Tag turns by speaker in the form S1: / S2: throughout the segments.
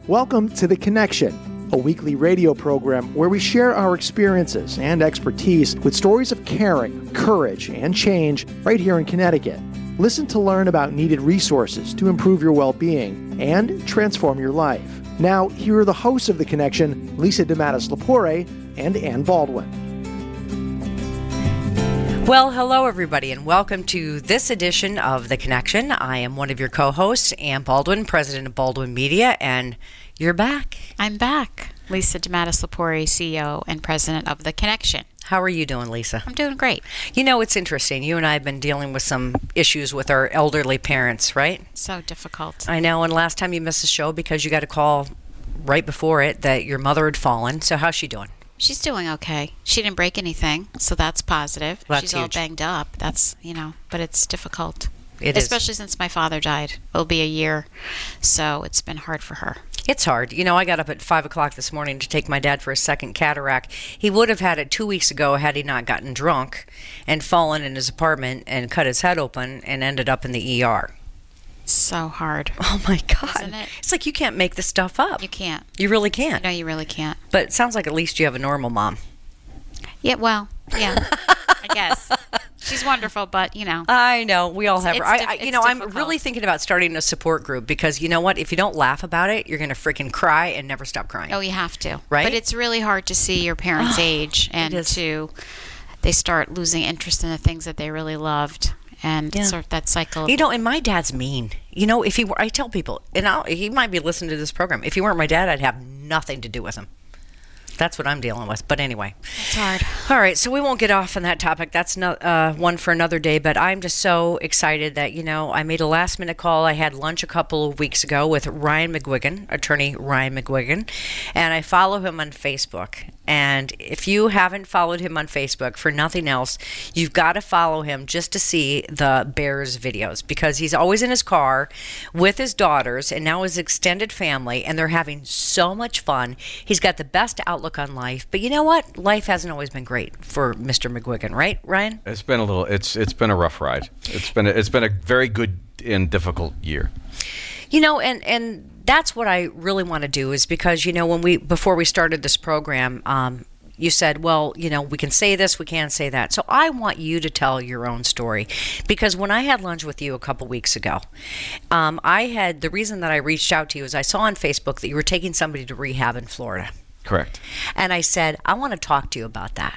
S1: Welcome to The Connection, a weekly radio program where we share our experiences and expertise with stories of caring, courage, and change right here in Connecticut. Listen to learn about needed resources to improve your well-being and transform your life. Now, here are the hosts of The Connection, Lisa DeMatteis-Lepore and Ann Baldwin.
S2: Well, hello, everybody, and welcome to this edition of The Connection. I am one of your co-hosts, Ann Baldwin, president of Baldwin Media, and you're back.
S3: I'm back. Lisa DeMatteis-Lepore, CEO and president of The Connection.
S2: How are you doing, Lisa?
S3: I'm doing great.
S2: You know, it's interesting. You and I have been dealing with some issues with our elderly parents, right?
S3: So difficult.
S2: I know, and last time you missed the show because you got a call right before it that your mother had fallen. So how's she doing?
S3: She's doing okay. She didn't break anything, so that's positive.
S2: That's
S3: She's
S2: huge.
S3: all banged up. That's, but it's difficult.
S2: Especially
S3: since my father died. It'll be a year, so it's been hard for her.
S2: It's hard. You know, I got up at 5 o'clock this morning to take my dad for a second cataract. He would have had it 2 weeks ago had he not gotten drunk and fallen in his apartment and cut his head open and ended up in the ER.
S3: So hard.
S2: Oh, my God.
S3: Isn't it?
S2: It's like you can't make this stuff up.
S3: You can't.
S2: You really can't.
S3: No, you really can't.
S2: But it sounds like at least you have a normal mom.
S3: Yeah, well, yeah, I guess. She's wonderful, but,
S2: I know. We all have her. I'm
S3: difficult.
S2: really thinking about starting a support group because you know what? If you don't laugh about it, you're going to freaking cry and never stop crying.
S3: Oh, you have to.
S2: Right?
S3: But it's really hard to see your parents' age and they start losing interest in the things that they really loved. And sort of that cycle.
S2: And my dad's mean. If he were, I tell people, he might be listening to this program. If he weren't my dad, I'd have nothing to do with him. That's what I'm dealing with. But anyway.
S3: It's hard.
S2: All right. So we won't get off on that topic. That's one for another day. But I'm just so excited that, I made a last minute call. I had lunch a couple of weeks ago with Ryan McGuigan, attorney Ryan McGuigan. And I follow him on Facebook. And if you haven't followed him on Facebook, for nothing else, you've got to follow him just to see the Bears videos because he's always in his car with his daughters and now his extended family, and they're having so much fun. He's got the best outlook on life. But you know what? Life hasn't always been great for Mr. McGuigan, right, Ryan?
S4: It's been it's been a rough ride. It's been a very good and difficult year.
S2: And that's what I really want to do is because, before we started this program, you said, well, we can say this, we can't say that. So I want you to tell your own story because when I had lunch with you a couple weeks ago, the reason that I reached out to you is I saw on Facebook that you were taking somebody to rehab in Florida.
S4: Correct.
S2: And I said, I want to talk to you about that.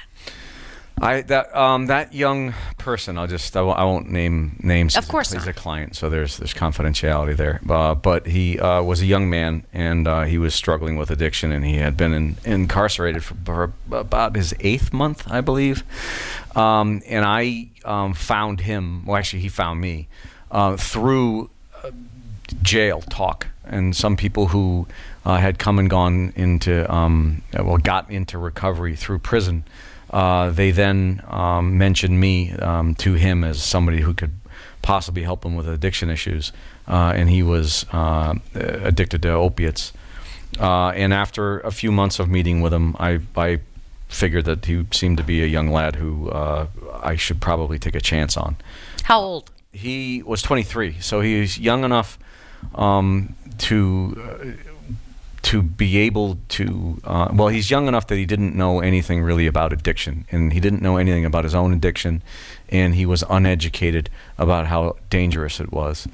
S4: That young person, I won't name names.
S2: Of course
S4: he's
S2: not.
S4: a client, so there's confidentiality there. But he was a young man, and he was struggling with addiction, and he had been incarcerated for about his 8th month, I believe. And I found him. Well, actually, he found me through jail talk, and some people who had come and gone into got into recovery through prison. They then mentioned me to him as somebody who could possibly help him with addiction issues, and he was addicted to opiates. And after a few months of meeting with him, I figured that he seemed to be a young lad who I should probably take a chance on.
S2: How old?
S4: He was 23, so he's young enough to be able to, he's young enough that he didn't know anything really about addiction, and he didn't know anything about his own addiction, and he was uneducated about how dangerous it was.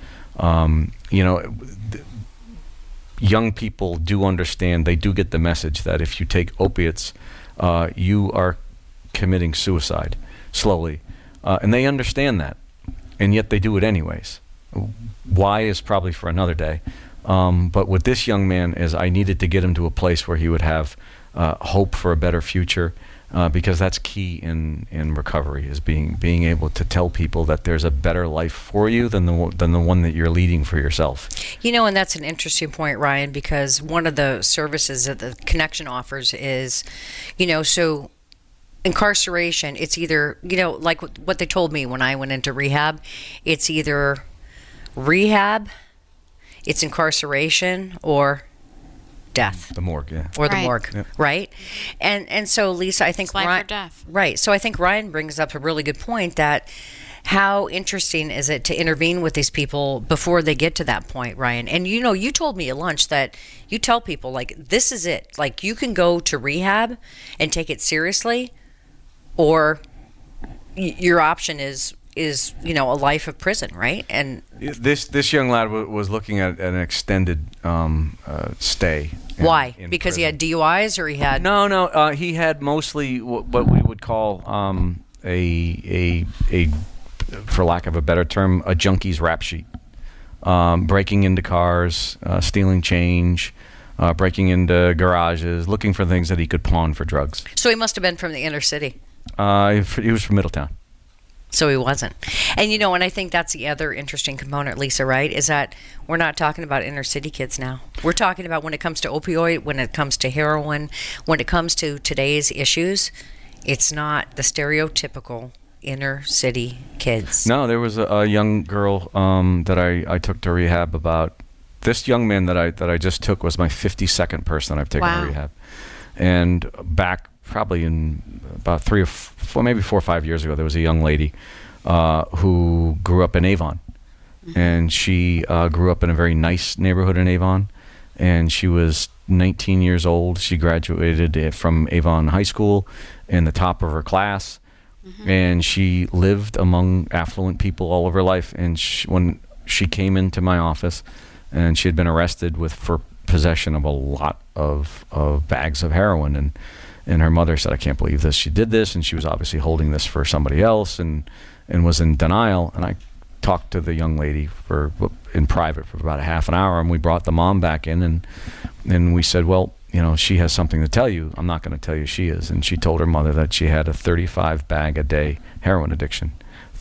S4: Young people do understand, they do get the message that if you take opiates, you are committing suicide slowly, and they understand that, and yet they do it anyways. Why is probably for another day. But with this young man is I needed to get him to a place where he would have hope for a better future, because that's key in recovery is being able to tell people that there's a better life for you than the one that you're leading for yourself.
S2: And that's an interesting point, Ryan, because one of the services that the Connection offers is, so incarceration, it's either, like what they told me when I went into rehab, it's either rehab, it's incarceration, or death.
S4: The morgue, yeah.
S2: Or the
S3: Right.
S2: morgue,
S4: Yep.
S2: right? And so, Lisa, I think
S3: It's life or
S2: Ryan,
S3: death.
S2: right. So I think Ryan brings up a really good point that how interesting is it to intervene with these people before they get to that point, Ryan? And you told me at lunch that you tell people, like, this is it. Like, you can go to rehab and take it seriously, or your option is a life of prison, right? And
S4: this young lad was looking at an extended stay.
S2: Why?
S4: In
S2: because
S4: prison.
S2: he had DUIs, or he had
S4: he had mostly what we would call a for lack of a better term, a junkie's rap sheet. Breaking into cars, stealing change, breaking into garages, looking for things that he could pawn for drugs.
S2: So he must have been from the inner city.
S4: He was from Middletown.
S2: So he wasn't. And and I think that's the other interesting component, Lisa, right? Is that we're not talking about inner city kids now. We're talking about when it comes to opioid, when it comes to heroin, when it comes to today's issues, it's not the stereotypical inner city kids.
S4: No, there was a young girl that I took to rehab about. This young man that I just took was my 52nd person I've taken to rehab. And back probably in about 3 or 4, maybe 4 or 5 years ago, there was a young lady who grew up in Avon. And she grew up in a very nice neighborhood in Avon. And she was 19 years old. She graduated from Avon High School in the top of her class. And she lived among affluent people all of her life. And when she came into my office, and she had been arrested for possession of a lot of bags of heroin, and her mother said, "I can't believe this. She did this," and she was obviously holding this for somebody else, and was in denial. And I talked to the young lady in private for about a half an hour, and we brought the mom back in, and we said, "Well, she has something to tell you. I'm not going to tell you she is." And she told her mother that she had a 35 bag a day heroin addiction.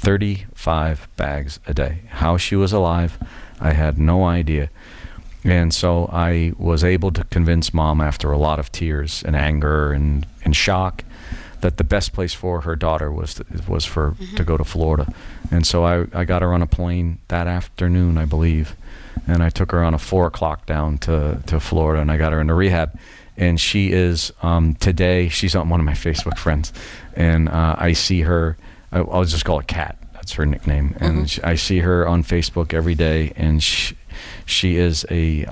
S4: 35 bags a day. How she was alive, I had no idea. And so I was able to convince mom, after a lot of tears and anger and shock, that the best place for her daughter was to go to Florida. And so I got her on a plane that afternoon, I believe, and I took her on a 4 o'clock down to Florida, and I got her into rehab. And she is today, she's on one of my Facebook friends, and I see her. I'll just call her Kat. That's her nickname. And I see her on Facebook every day, and she is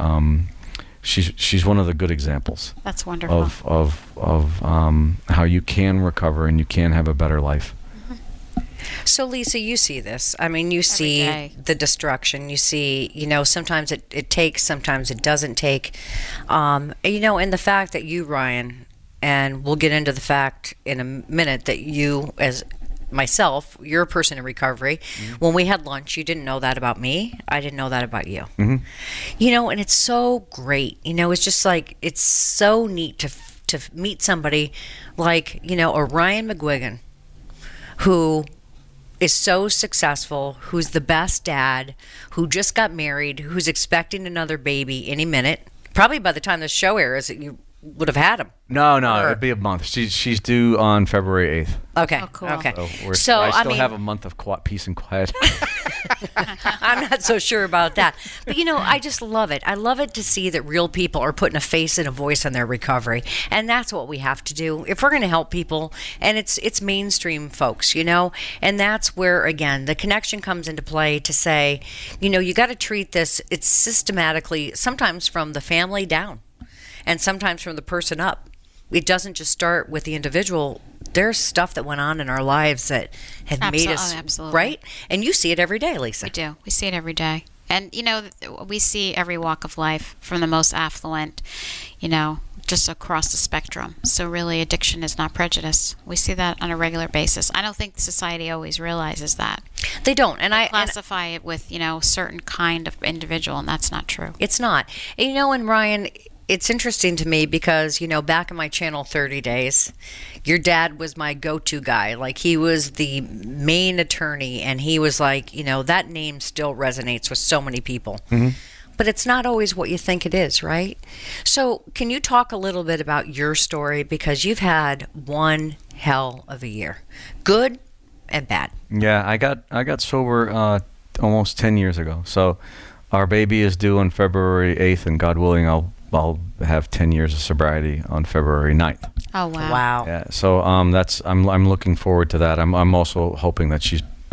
S4: she's one of the good examples.
S3: That's wonderful.
S4: Of how you can recover and you can have a better life.
S2: So, Lisa, you see this. I mean, you see the destruction. You see, sometimes it takes, sometimes it doesn't take. And the fact that you, Ryan, and we'll get into the fact in a minute that you, as myself, you're a person in recovery. When we had lunch, you didn't know that about me. I didn't know that about you. And it's so great. It's just like, it's so neat to meet somebody like, a Ryan McGuigan, who is so successful, who's the best dad, who just got married, who's expecting another baby any minute. Probably by the time the show airs, you would have had him.
S4: No, it'd be a month. She's due on February 8th.
S2: Okay.
S3: Oh, cool.
S2: Okay.
S4: So I still have a month of peace and quiet.
S2: I'm not so sure about that. But, I just love it. I love it to see that real people are putting a face and a voice on their recovery. And that's what we have to do if we're going to help people. And it's mainstream folks, And that's where, again, the connection comes into play to say, you got to treat this, it's systematically, sometimes from the family down, and sometimes from the person up. It doesn't just start with the individual. There's stuff that went on in our lives that had made us, right? And you see it every day, Lisa.
S3: We do. We see it every day. And, we see every walk of life, from the most affluent, just across the spectrum. So really, addiction is not prejudice. We see that on a regular basis. I don't think society always realizes that.
S2: They don't. And I
S3: classify it with, certain kind of individual, and that's not true.
S2: It's not. And, and Ryan, it's interesting to me because, back in my channel 30 Days, your dad was my go-to guy. Like, he was the main attorney, and he was like, that name still resonates with so many people. But it's not always what you think it is, right? So can you talk a little bit about your story? Because you've had one hell of a year, good and bad.
S4: Yeah, I got sober almost 10 years ago. So our baby is due on February 8th, and God willing, I'll have 10 years of sobriety on February 9th.
S3: Oh, wow.
S2: Wow.
S4: Yeah, so I'm looking forward to that. I'm also hoping that she's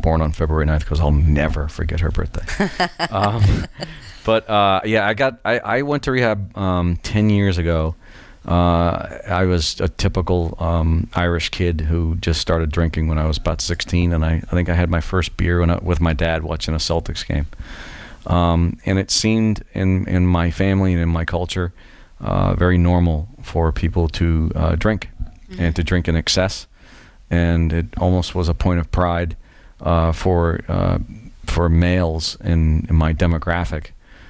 S4: born on February 9th because I'll never forget her birthday. But I went to rehab 10 years ago. I was a typical Irish kid who just started drinking when I was about 16, and I think I had my first beer with my dad watching a Celtics game. And it seemed in my family and in my culture very normal for people to drink, and to drink in excess. And it almost was a point of pride for males in my demographic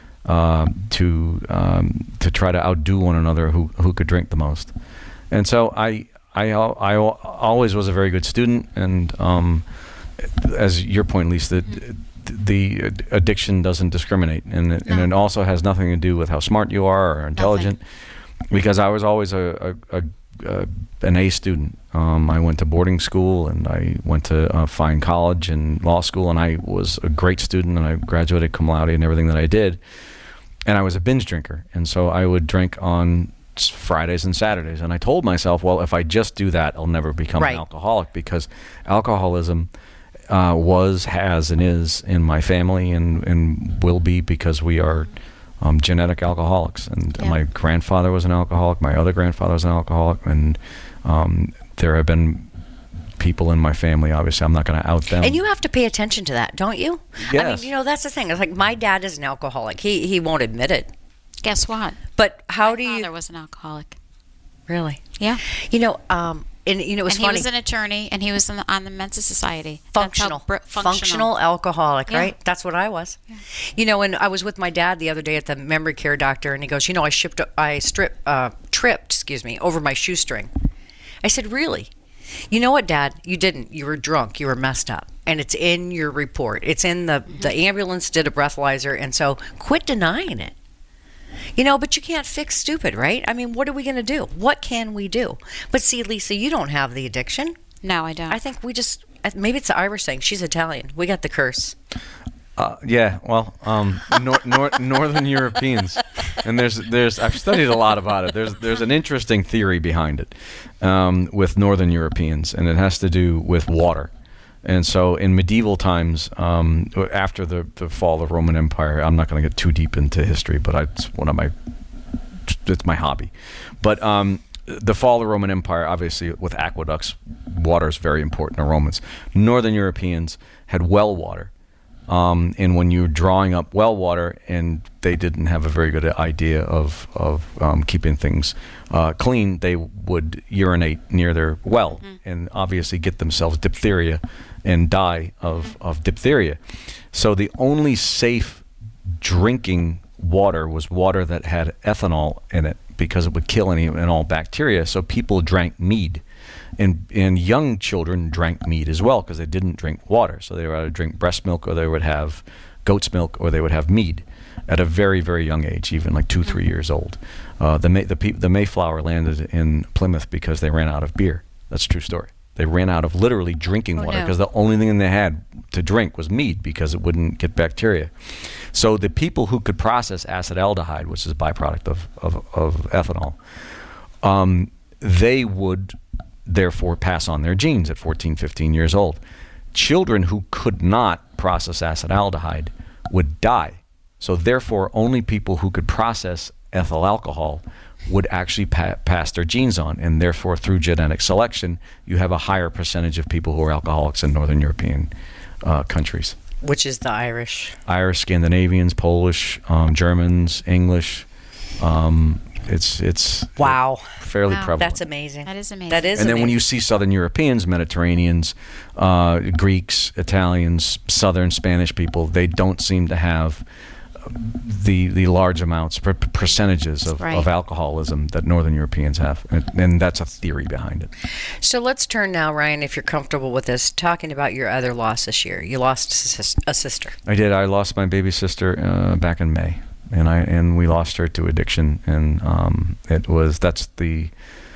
S4: to try to outdo one another who could drink the most. And so I always was a very good student, and as your point, Lisa, the addiction doesn't discriminate, and it also has nothing to do with how smart you are or intelligent. Because I was always an A student. I went to boarding school, and I went to fine college and law school, and I was a great student, and I graduated cum laude in everything that I did. And I was a binge drinker, and so I would drink on Fridays and Saturdays. And I told myself, well, if I just do that, I'll never become an alcoholic, because alcoholism was, has, and is in my family, and will be, because we are genetic alcoholics. And my grandfather was an alcoholic, my other grandfather was an alcoholic, and there have been people in my family, obviously I'm not going to out them.
S2: And you have to pay attention to that, don't you?
S4: Yes.
S2: I mean, that's the thing. It's like, my dad is an alcoholic. He won't admit it.
S3: Guess what?
S2: But how
S3: My
S2: do you...
S3: father was an alcoholic.
S2: Really?
S3: Yeah.
S2: And it was funny.
S3: He was an attorney, and he was on the Mensa Society.
S2: Functional alcoholic, right? That's what I was. Yeah. And I was with my dad the other day at the memory care doctor, and he goes, I tripped over my shoestring. I said, really? You know what, Dad? You didn't. You were drunk. You were messed up. And it's in your report. It's in the ambulance did a breathalyzer, and so quit denying it. But you can't fix stupid, right? I mean, what are we going to do? What can we do? But see, Lisa, you don't have the addiction.
S3: No, I don't.
S2: I think maybe it's the Irish thing. She's Italian. We got the curse.
S4: Northern Europeans, and there's I've studied a lot about it. There's an interesting theory behind it with Northern Europeans, and it has to do with water. And so in medieval times, after the fall of the Roman Empire, I'm not going to get too deep into history, but it's my hobby. But the fall of the Roman Empire, obviously with aqueducts, water is very important to Romans. Northern Europeans had well water. And when you're drawing up well water, and they didn't have a very good idea of keeping things clean, they would urinate near their well and obviously get themselves diphtheria and die of diphtheria. So the only safe drinking water was water that had ethanol in it, because it would kill any and all bacteria. So people drank mead. And young children drank mead as well, because they didn't drink water. So they would either drink breast milk, or they would have goat's milk, or they would have mead at a very, very young age, even like 2-3 years old. The Mayflower landed in Plymouth because they ran out of beer. That's a true story. They ran out of literally drinking water, because the only thing they had to drink was mead, because it wouldn't get bacteria. So the people who could process acetaldehyde, which is a byproduct of ethanol, they would therefore pass on their genes at 14, 15 years old. Children who could not process acetaldehyde would die. So therefore, only people who could process ethyl alcohol would actually pass their genes on, and therefore through genetic selection you have a higher percentage of people who are alcoholics in Northern European countries.
S2: Which is the Irish,
S4: Scandinavians, Polish, Germans, English. It's
S2: wow,
S4: fairly prevalent.
S2: That's amazing.
S3: That is amazing.
S4: And then when you see Southern Europeans, Mediterraneans, Greeks, Italians, Southern Spanish people, they don't seem to have the large amounts, percentages of alcoholism that Northern Europeans have, and that's a theory behind it.
S2: So let's turn now, Ryan, if you're comfortable with this, talking about your other loss this year. You lost a sister.
S4: I did. I lost my baby sister back in May, and we lost her to addiction, and that's the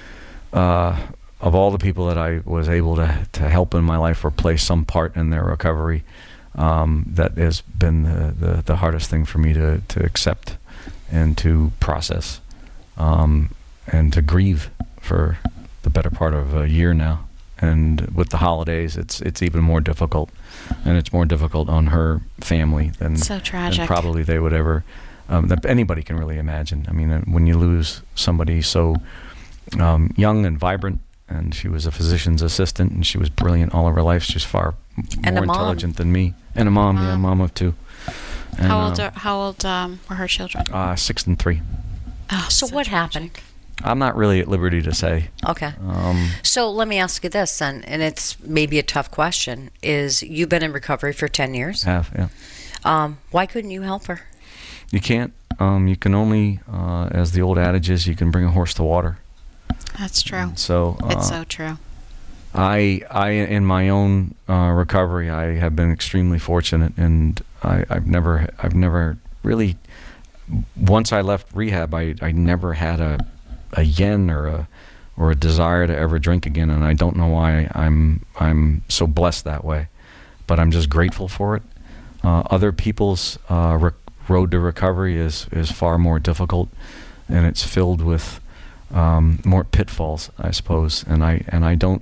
S4: of all the people that I was able to help in my life or play some part in their recovery. That has been the hardest thing for me to accept and to process, and to grieve for the better part of a year now. and with the holidays, it's even more difficult, and it's more difficult on her family than,
S3: So tragic.
S4: than probably they would ever, that anybody can really imagine. I mean, when you lose somebody so young and vibrant, and she was a physician's assistant, and she was brilliant all of her life. She's far
S2: And
S4: more
S2: a mom.
S4: intelligent than me, and a mom, yeah, mom of two. And,
S3: How old were her children?
S4: 6 and 3.
S3: Oh,
S2: So what happened?
S4: I'm not really at liberty to say.
S2: Okay. So let me ask you this then, and it's maybe a tough question, is you've been in recovery for 10 years.
S4: Yeah.
S2: Why couldn't you help her?
S4: You can't. You can only, as the old adage is, you can bring a horse to water.
S3: That's true.
S4: So
S3: It's so true.
S4: I in my own recovery, I have been extremely fortunate, and I've never really. Once I left rehab, I never had a yen or a desire to ever drink again, and I don't know why I'm so blessed that way, but I'm just grateful for it. Other people's road to recovery is far more difficult, and it's filled with more pitfalls, I suppose, and I don't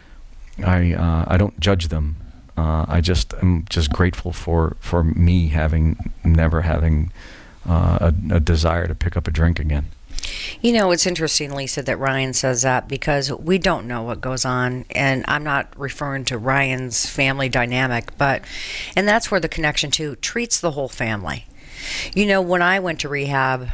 S4: judge them. I just am just grateful for me never having a desire to pick up a drink again.
S2: You know, it's interesting, Lisa, that Ryan says that, because we don't know what goes on, and I'm not referring to Ryan's family dynamic, and that's where the connection to treats the whole family. You know, when I went to rehab,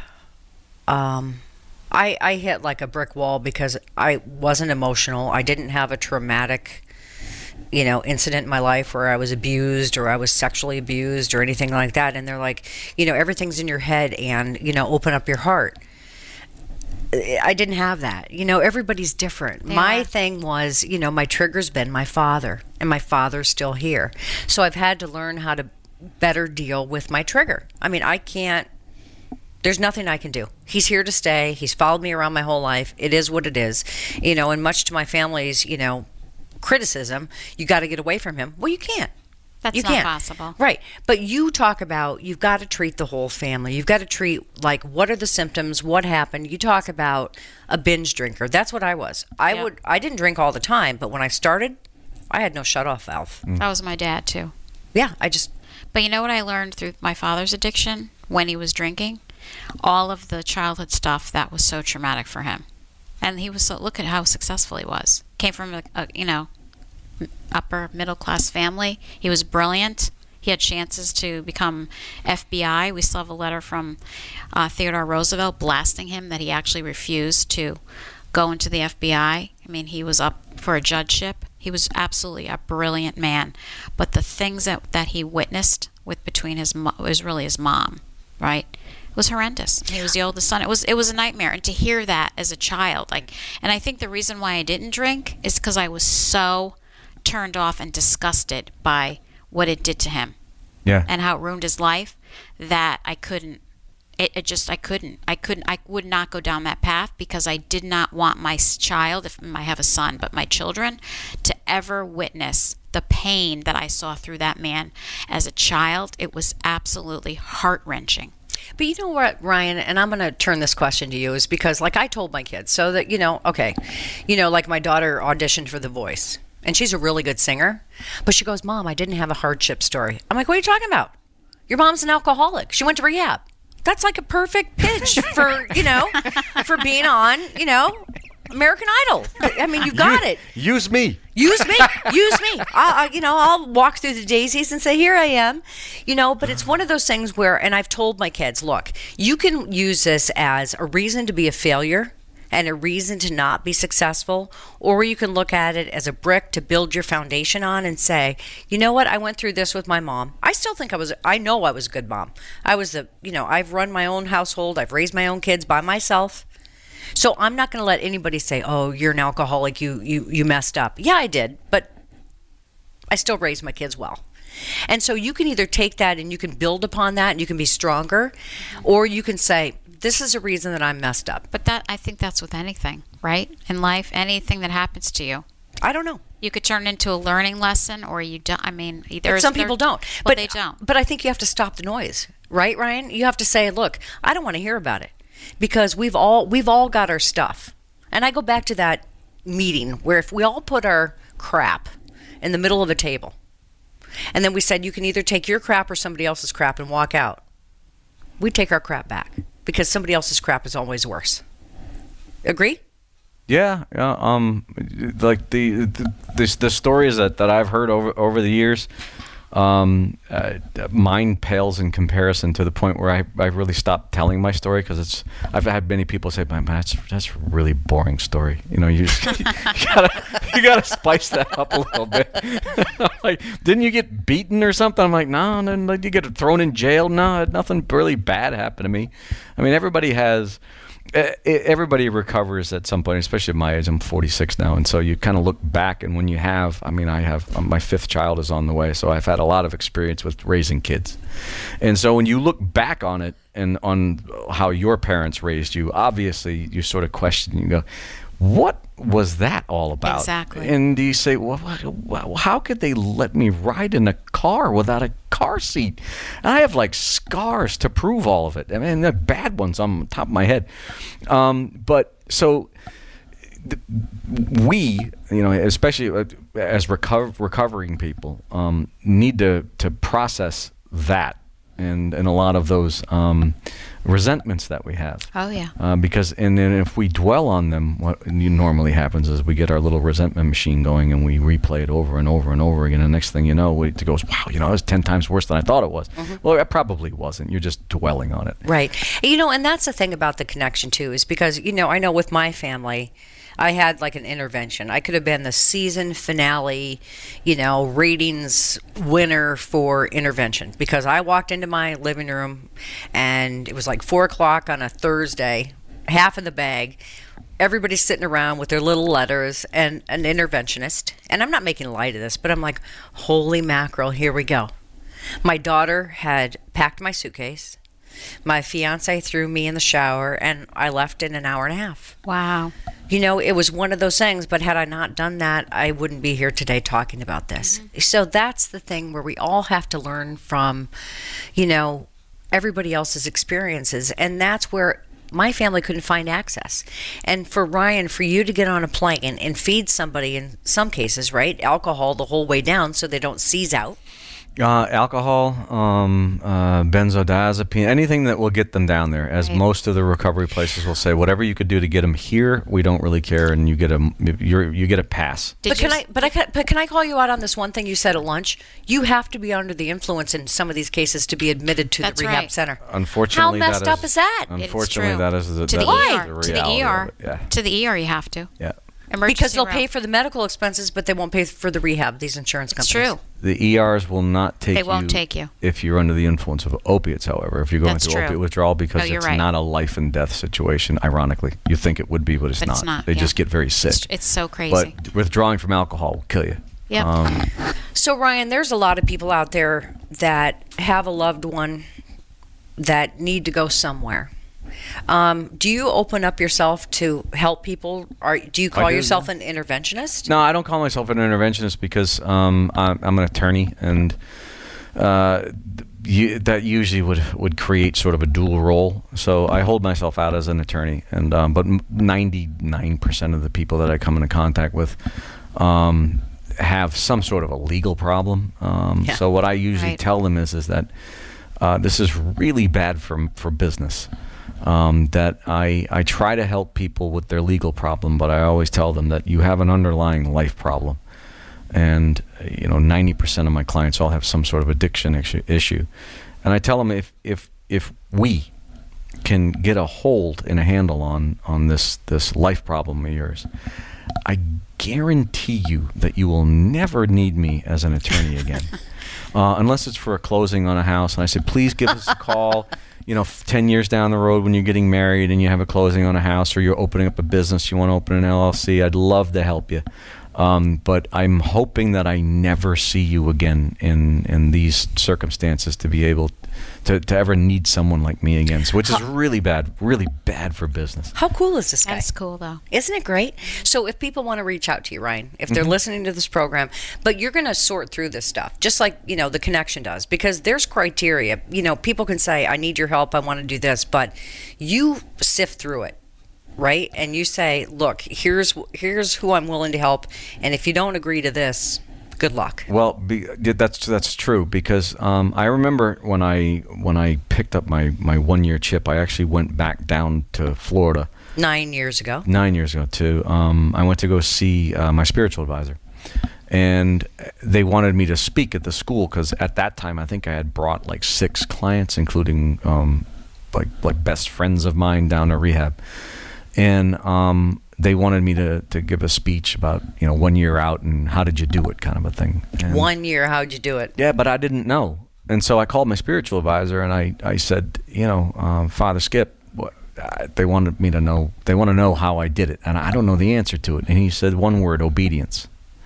S2: I hit like a brick wall because I wasn't emotional. I didn't have a traumatic, incident in my life where I was abused or I was sexually abused or anything like that. And they're like, everything's in your head, and, open up your heart. I didn't have that. Everybody's different.
S3: Yeah.
S2: My thing was, my trigger's been my father, and my father's still here. So I've had to learn how to better deal with my trigger. I mean, there's nothing I can do. He's here to stay. He's followed me around my whole life. It is what it is. And much to my family's, criticism, you got to get away from him. Well, you can't.
S3: That's
S2: You
S3: not
S2: can't.
S3: possible.
S2: Right. But you talk about, you've got to treat the whole family. You've got to treat, like, what are the symptoms? What happened? You talk about a binge drinker. That's what I was. I didn't drink all the time, but when I started, I had no shut-off valve.
S3: That was my dad, too.
S2: Yeah,
S3: But you know what I learned through my father's addiction when he was drinking? All of the childhood stuff that was so traumatic for him. And he was look at how successful he was. Came from a upper middle class family. He was brilliant. He had chances to become FBI. We still have a letter from Theodore Roosevelt blasting him that he actually refused to go into the FBI. I mean, he was up for a judgeship. He was absolutely a brilliant man. But the things that he witnessed between was really his mom, right? It was horrendous. He was the oldest son. It was a nightmare. And to hear that as a child, and I think the reason why I didn't drink is because I was so turned off and disgusted by what it did to him.
S4: Yeah.
S3: And how it ruined his life, that I couldn't. I would not go down that path, because I did not want my child, if I have a son, but my children, to ever witness the pain that I saw through that man as a child. It was absolutely heart-wrenching.
S2: But you know what, Ryan, and I'm going to turn this question to you, is because, like, I told my kids, so that, like my daughter auditioned for The Voice, and she's a really good singer, but she goes, Mom, I didn't have a hardship story. I'm like, what are you talking about? Your mom's an alcoholic. She went to rehab. That's like a perfect pitch for, for being on, American Idol. I mean, you've got it.
S4: Use me.
S2: Use me. I'll walk through the daisies and say, here I am. But it's one of those things where, and I've told my kids, look, you can use this as a reason to be a failure and a reason to not be successful, or you can look at it as a brick to build your foundation on and say, you know what, I went through this with my mom. I still think I know I was a good mom. I've run my own household. I've raised my own kids by myself. So I'm not going to let anybody say, oh, you're an alcoholic, you messed up. Yeah, I did, but I still raised my kids well. And so you can either take that and you can build upon that and you can be stronger, or you can say, this is a reason that I'm messed up.
S3: But I think that's with anything, right? In life, anything that happens to you.
S2: I don't know.
S3: You could turn it into a learning lesson, or you don't. I mean,
S2: some people don't.
S3: But they don't.
S2: But I think you have to stop the noise, right, Ryan? You have to say, look, I don't want to hear about it, because we've all got our stuff. And I go back to that meeting where if we all put our crap in the middle of a table. And then we said, you can either take your crap or somebody else's crap and walk out. We'd take our crap back because somebody else's crap is always worse. Agree?
S4: Yeah. Like the stories that I've heard over the years, mine pales in comparison to the point where I really stopped telling my story because I've had many people say, "Man, that's a really boring story." You know, you gotta spice that up a little bit. Like, didn't you get beaten or something? I'm like, no. And then like, you get thrown in jail? No, nothing really bad happened to me. I mean, everybody recovers at some point, especially at my age. I'm 46 now, and so you kind of look back, and when you have, I have my 5th child is on the way, so I've had a lot of experience with raising kids. And so when you look back on it and on how your parents raised you, obviously you sort of question, you go, what was that all about?
S3: Exactly.
S4: And you say, well, how could they let me ride in a car without a car seat? And I have like scars to prove all of it. I mean, the bad ones on the top of my head. But so we, especially as recovering people, need to process that and a lot of those resentments that we have.
S3: Oh, yeah.
S4: Because and then if we dwell on them, what normally happens is we get our little resentment machine going and we replay it over and over and over again. And the next thing you know, it goes, wow, it was 10 times worse than I thought it was. Mm-hmm. Well, it probably wasn't. You're just dwelling on it.
S2: Right. And that's the thing about the connection, too, is because, I know with my family, I had like an intervention. I could have been the season finale, ratings winner for intervention because I walked into my living room and it was like 4:00 on a Thursday, half in the bag. Everybody's sitting around with their little letters and an interventionist. And I'm not making light of this, but I'm like, holy mackerel, here we go. My daughter had packed my suitcase. My fiance threw me in the shower and I left in an hour and a half.
S3: Wow.
S2: It was one of those things, but had I not done that, I wouldn't be here today talking about this. Mm-hmm. So that's the thing where we all have to learn from, everybody else's experiences. And that's where my family couldn't find access. And for Ryan, for you to get on a plane and feed somebody, in some cases, right, alcohol the whole way down so they don't seize out.
S4: Alcohol, benzodiazepine, anything that will get them down there. As most of the recovery places will say, whatever you could do to get them here, we don't really care, and you get a pass.
S2: Can I call you out on this one thing you said at lunch? You have to be under the influence in some of these cases to be admitted to the rehab center.
S4: Unfortunately,
S2: how messed up is that?
S4: Unfortunately, that is the
S3: reality.
S4: Yeah.
S3: To the ER, you have to.
S4: Yeah.
S2: Because they'll pay for the medical expenses, but they won't pay for the rehab, these insurance companies.
S3: It's true.
S4: The ERs will not take you.
S3: They won't take you.
S4: If you're under the influence of opiates, however. If you're going through opiate withdrawal, because it's not a life and death situation, ironically. You think it would be, but it's not. They just get very sick.
S3: It's so crazy.
S4: But withdrawing from alcohol will kill you.
S3: Yep.
S2: So, Ryan, there's a lot of people out there that have a loved one that need to go somewhere. Do you open up yourself to help people? Do you call yourself an interventionist?
S4: No, I don't call myself an interventionist because I'm an attorney, and that usually would create sort of a dual role. So I hold myself out as an attorney, and but 99% of the people that I come into contact with have some sort of a legal problem. So what I usually tell them is that this is really bad for business. That I try to help people with their legal problem, but I always tell them that you have an underlying life problem. And 90% of my clients all have some sort of addiction issue. And I tell them if we can get a hold and a handle on this life problem of yours, I guarantee you that you will never need me as an attorney again. Unless it's for a closing on a house. And I said, please give us a call. 10 years down the road when you're getting married and you have a closing on a house, or you're opening up a business, you want to open an LLC, I'd love to help you. But I'm hoping that I never see you again in these circumstances to be able to ever need someone like me again, which is really bad for business.
S2: How cool is this guy?
S3: That's cool, though.
S2: Isn't it great? So if people want to reach out to you, Ryan, if they're listening to this program, but you're going to sort through this stuff, just like, the Connection does, because there's criteria. People can say, I need your help, I want to do this, but you sift through it. right? And you say, look, here's who I'm willing to help, and if you don't agree to this, good luck.
S4: Well, that's true, because I remember when I picked up my 1-year chip, I actually went back down to Florida
S2: 9 years ago.
S4: 9 years ago too. I went to go see my spiritual advisor, and they wanted me to speak at the school because at that time I think I had brought like 6 clients, including like best friends of mine down to rehab, and they wanted me to give a speech about 1 year out and how did you do it, kind of a thing. And
S2: 1 year, how'd you do it?
S4: yeah, but I didn't know, and so I called my spiritual advisor and I said, Father Skip, they wanted me to know. They want to know how I did it, and I don't know the answer to it. And he said one word: obedience.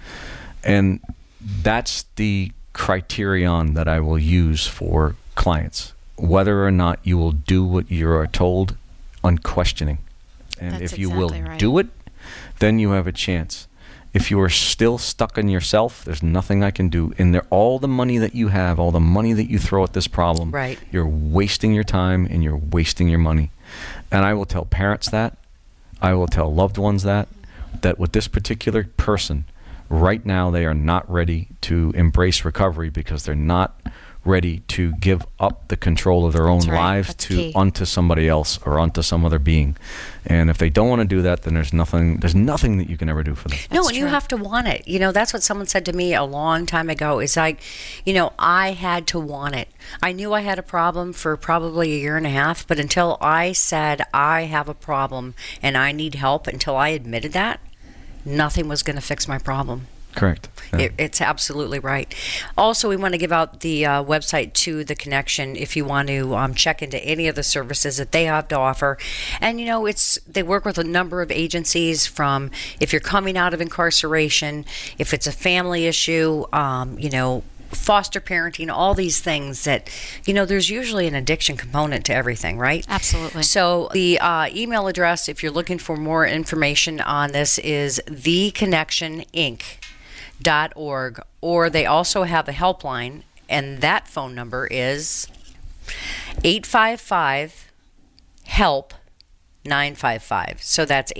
S4: And that's the criterion that I will use for clients, whether or not you will do what you are told, unquestioning. And
S3: That's
S4: if you
S3: exactly
S4: will
S3: right.
S4: do it, then you have a chance. If you are still stuck in yourself, there's nothing I can do. And all the money that you have, all the money that you throw at this problem,
S2: Right.
S4: you're wasting your time and you're wasting your money. And I will tell parents that. I will tell loved ones that with this particular person, right now they are not ready to embrace recovery because they're not ready to give up the control of their own
S3: That's right.
S4: lives
S3: That's key.
S4: onto somebody else or onto some other being. And if they don't want to do that, then there's nothing that you can ever do for them.
S2: No,
S3: That's
S2: and you
S3: true.
S2: have to want it. That's what someone said to me a long time ago. Is like, I had to want it. I knew I had a problem for probably a year and a half, but until I said I have a problem and I need help, until I admitted that, nothing was going to fix my problem.
S4: Correct. Yeah.
S2: It's absolutely right. Also, we want to give out the website to The Connection if you want to check into any of the services that they have to offer. And, they work with a number of agencies, from if you're coming out of incarceration, if it's a family issue, foster parenting, all these things that, there's usually an addiction component to everything, right?
S3: Absolutely.
S2: So the email address, if you're looking for more information on this, is theconnectioninc.org, or they also have a helpline, and that phone number is 855-HELP-955. So that's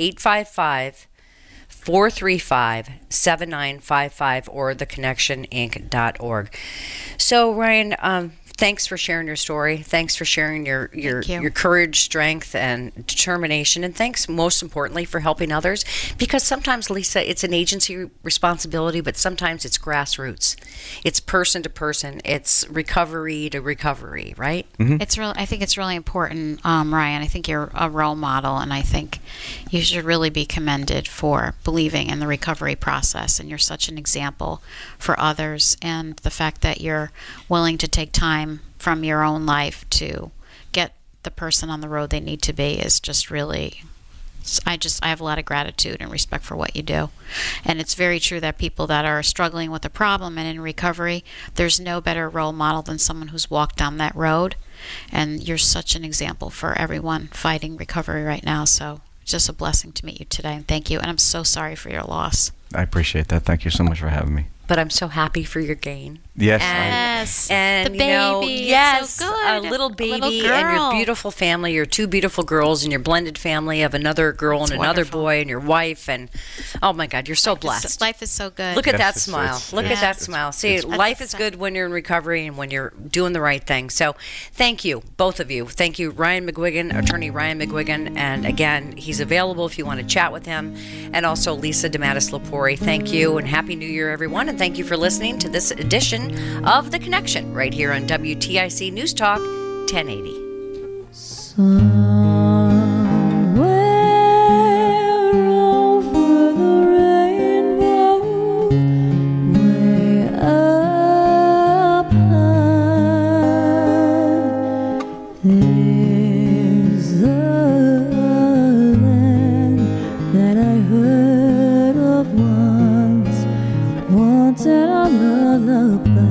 S2: 855-435-7955, or theconnectioninc.org. So Ryan, thanks for sharing your story. Thanks for sharing your
S3: Thank you.
S2: courage, strength, and determination. And thanks, most importantly, for helping others. Because sometimes, Lisa, it's an agency responsibility, but sometimes it's grassroots. It's person to person. It's recovery to recovery, right?
S3: Mm-hmm. I think it's really important, Ryan. I think you're a role model, and I think you should really be commended for believing in the recovery process. And you're such an example for others, and the fact that you're willing to take time from your own life to get the person on the road they need to be is just really, I have a lot of gratitude and respect for what you do. And it's very true that people that are struggling with a problem and in recovery, there's no better role model than someone who's walked down that road. And you're such an example for everyone fighting recovery right now. So it's just a blessing to meet you today, and thank you. And I'm so sorry for your loss.
S4: I appreciate that. Thank you so much for having me.
S2: But I'm so happy for your gain.
S4: Yes.
S3: Yes.
S2: And
S3: the baby.
S2: yes,
S3: It's so good.
S2: a little baby
S3: girl.
S2: and your beautiful family, your 2 beautiful girls, and your blended family of another girl
S3: That's
S2: and another
S3: wonderful.
S2: boy, and your wife, and oh my God, you're so blessed.
S3: Life is so good.
S2: Look at
S4: Yes,
S2: that
S4: it's-
S2: smile.
S4: it's-
S2: Look at
S3: it's-
S2: that
S4: it's-
S2: smile. See,
S4: it's-
S2: life is good when you're in recovery and when you're doing the right thing. So thank you, both of you. Thank you, Ryan McGuigan, attorney Ryan McGuigan. And again, he's available if you want to chat with him. And also Lisa DeMattis Lepori. Thank you, and Happy New Year, everyone. And thank you for listening to this edition of The Connection right here on WTIC News Talk 1080.
S5: Somewhere over the rainbow, way up high, there's a land that I heard of once and a lullaby.